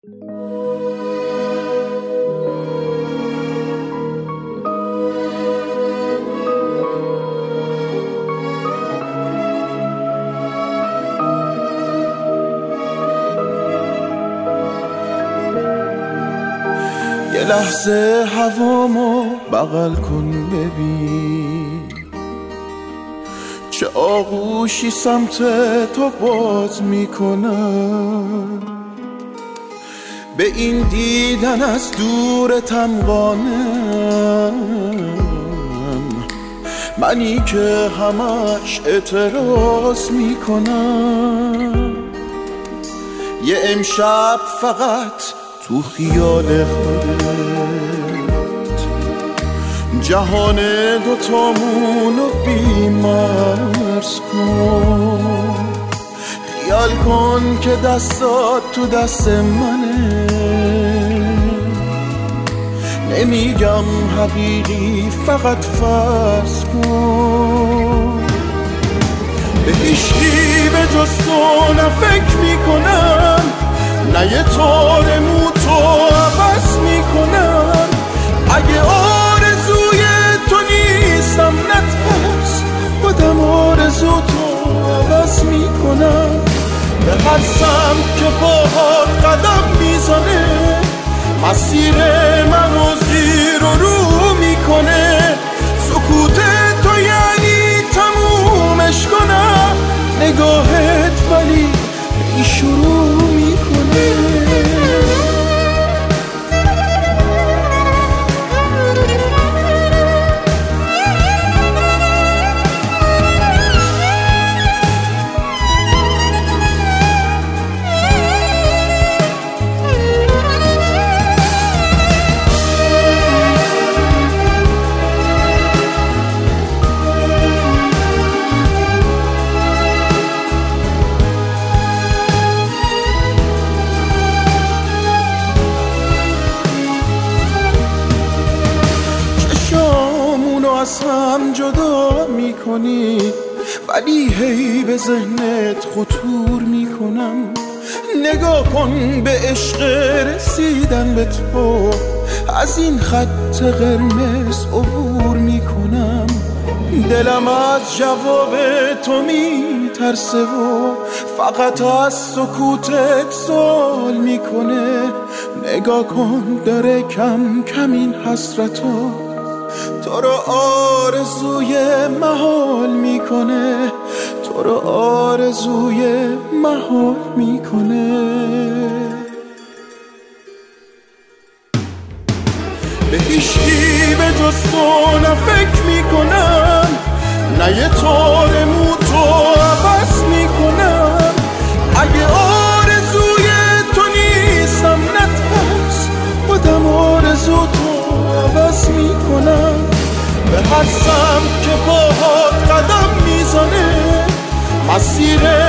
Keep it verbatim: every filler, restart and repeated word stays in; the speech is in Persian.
یه لحظه هوامو بغل کن ببین، چه آغوشی سمت تو باز میکنم. به این دیدن از دورتم قانم، منی که همش اعتراض میکنم. یه امشب فقط تو خیال خودت جهان دوتامونو بی‌مرز کن. خیال کن که دستات تو دست منه، نمیگم حقیقی فقط فرض کن. به هیچکی به جز تو نه فکر میکنم، نه یه تار مو تو عوض میکنم. اگه آرزوی تو نیستم نترس، خودم آرزو تو عوض میکنم. به هر سمت که باهات قدم میزنه، مسیر منو زیر و رو میکنه. سکوت تو یعنی تمومش کنم، نگاهت ولی ای شروع میکنه. از هم جدا میکنی، ولی هی به ذهنت خطور میکنم. نگاه کن به عشق رسیدن به تو، از این خط قرمز عبور میکنم. دلم از جواب تو میترسه و فقط از سکوتت سوال میکنه. نگاه کن داره کم کم این حسرتو تو رو آرزوی محال میکنه، تو رو آرزوی محال میکنه. به هیچکی به جز تو نه فکر میکنم، نه یه تار مو تو عوض میکنم. اگه آرزوی تو نیستم نترس، خودم آرزو تو عوض میکنم. به هر سمت که باهات قدم میزنه، مسیر